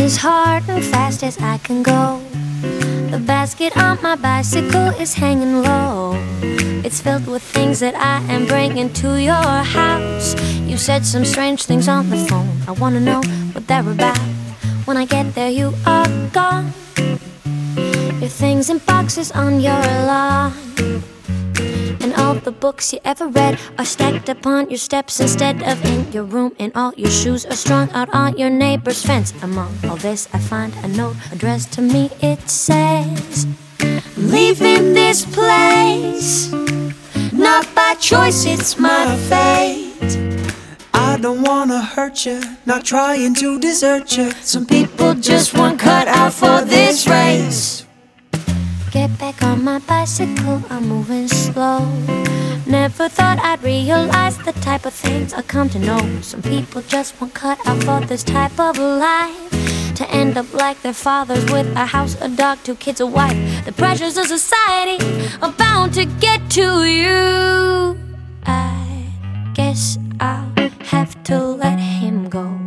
as hard and fast as I can go. The basket on my bicycle is hanging low. It's filled with things that I am bringing to your house. You said some strange things on the phone. I wanna know what they're about. When I get there you are gone. Your things in boxes on your lawn. And all the books you ever read are stacked upon your steps instead of in your room. And all your shoes are strung out on your neighbor's fence. Among all this I find a note addressed to me. It says, I'm leaving this place, not by choice, it's my fate. I don't wanna hurt you, not trying to desert you. Some people just weren't cut out for this race. Get back on my bicycle, I'm moving slow. Never thought I'd realize the type of things I come to know. Some people just weren't cut out for this type of life. To end up like their fathers with a house, a dog, 2 kids, a wife. The pressures of society are bound to get to you. I guess I'll have to let him go.